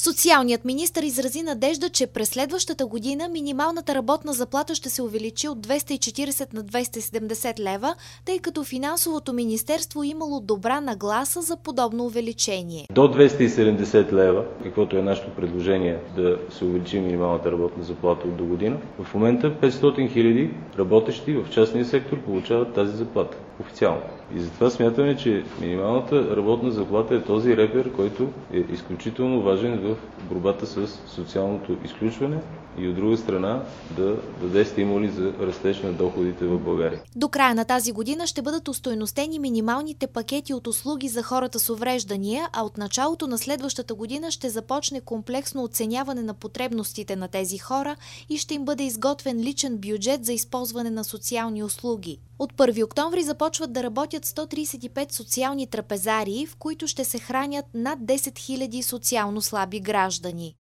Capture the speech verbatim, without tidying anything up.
Социалният министър изрази надежда, че през следващата година минималната работна заплата ще се увеличи от двеста и четиридесет на двеста и седемдесет лева, тъй като финансовото министерство имало добра нагласа за подобно увеличение. До двеста и седемдесет лева, каквото е нашето предложение да се увеличи минималната работна заплата от до година, в момента петстотин хиляди работещи в частния сектор получават тази заплата официално. И затова смятаме, че минималната работна заплата е този репер, който е изключително важен в борбата с социалното изключване и от друга страна да даде стимули за растеж на доходите в България. До края на тази година ще бъдат остойностени минималните пакети от услуги за хората с увреждания, а от началото на следващата година ще започне комплексно оценяване на потребностите на тези хора и ще им бъде изготвен личен бюджет за използване на социални услуги. От първи октомври започват да работят сто тридесет и пет социални трапезарии, в които ще се хранят над десет хиляди социално слаби граждани.